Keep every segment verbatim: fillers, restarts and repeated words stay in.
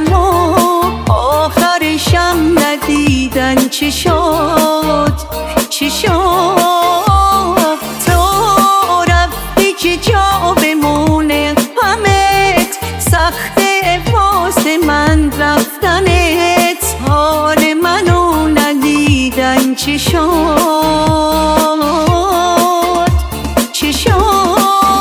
اما آخرشم ندیدن چی شد چی شد. تو رفتی که جا بمونه همت، سخته واسه من رفتنت، حال منو ندیدن چی شد چی شد.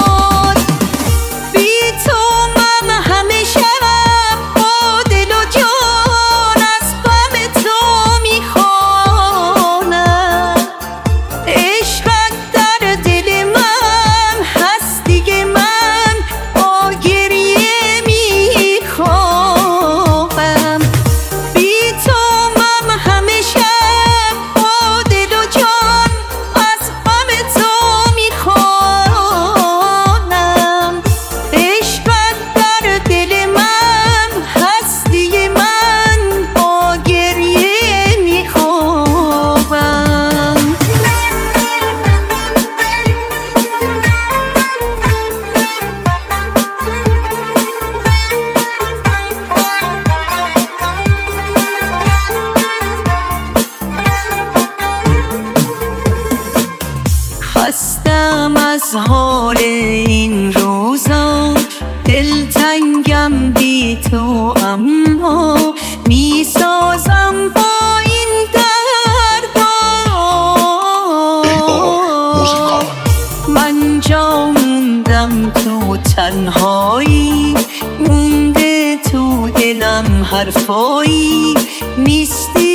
خستم از حال این روزا، دلتنگم بی تو، اما میسازم با این دردا. من جا موندم تو تنهایی، مونده تو دلم حرفایی نیستی